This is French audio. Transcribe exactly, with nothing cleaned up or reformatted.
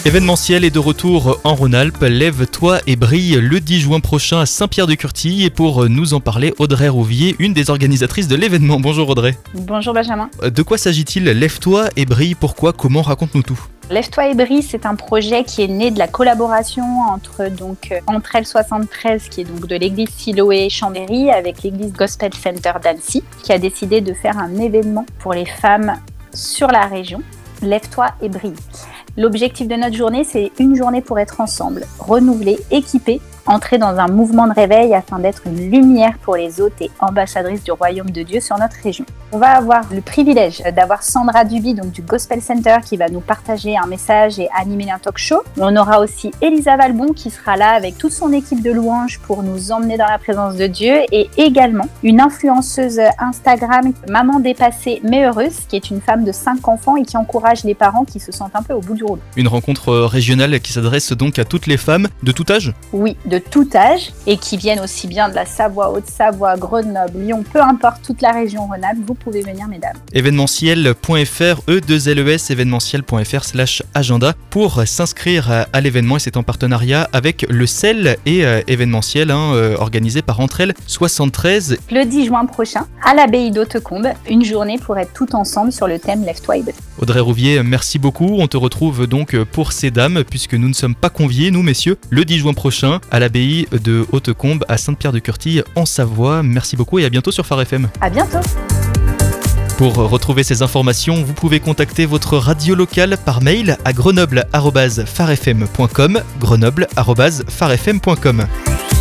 Événementiel est de retour en Rhône-Alpes. Lève-toi et brille le dix juin prochain à Saint-Pierre-de-Curtille. Et pour nous en parler, Audrey Rouvier, une des organisatrices de l'événement. Bonjour Audrey. Bonjour Benjamin. De quoi s'agit-il ? Lève-toi et brille, pourquoi ? Comment ? Raconte-nous tout. Lève-toi et brille, c'est un projet qui est né de la collaboration entre donc Entre elles soixante-treize, qui est donc de l'église Siloé Chambéry, avec l'église Gospel Center d'Annecy, qui a décidé de faire un événement pour les femmes sur la région. Lève-toi et brille. L'objectif de notre journée, c'est une journée pour être ensemble, renouvelés, équipés, entrer dans un mouvement de réveil afin d'être une lumière pour les hôtes et ambassadrices du royaume de Dieu sur notre région. On va avoir le privilège d'avoir Sandra Duby, donc du Gospel Center, qui va nous partager un message et animer un talk show. On aura aussi Elisa Valbon qui sera là avec toute son équipe de louanges pour nous emmener dans la présence de Dieu, et également une influenceuse Instagram, Maman dépassée mais heureuse, qui est une femme de cinq enfants et qui encourage les parents qui se sentent un peu au bout du rouleau. Une rencontre régionale qui s'adresse donc à toutes les femmes de tout âge ? Oui, de tout âge, et qui viennent aussi bien de la Savoie, Haute-Savoie, Grenoble, Lyon, peu importe, toute la région Rhône-Alpes, vous pouvez venir mesdames. Événementiel point f r, E deux L E S, événementiel point f r slash agenda pour s'inscrire à l'événement, et c'est en partenariat avec le C E L et euh, événementiel hein, euh, organisé par Entre elles soixante-treize. Le dix juin prochain, à l'abbaye d'Hautecombe, une journée pour être tout ensemble sur le thème Lève-toi et brille. Audrey Rouvier, merci beaucoup. On te retrouve donc pour ces dames, puisque nous ne sommes pas conviés, nous messieurs, le dix juin prochain à l'abbaye de Hautecombe à Saint-Pierre-de-Curtille en Savoie. Merci beaucoup et à bientôt sur Phare F M. À bientôt. Pour retrouver ces informations, vous pouvez contacter votre radio locale par mail à grenoble arobase phare f m point com, grenoble arobase phare f m point com.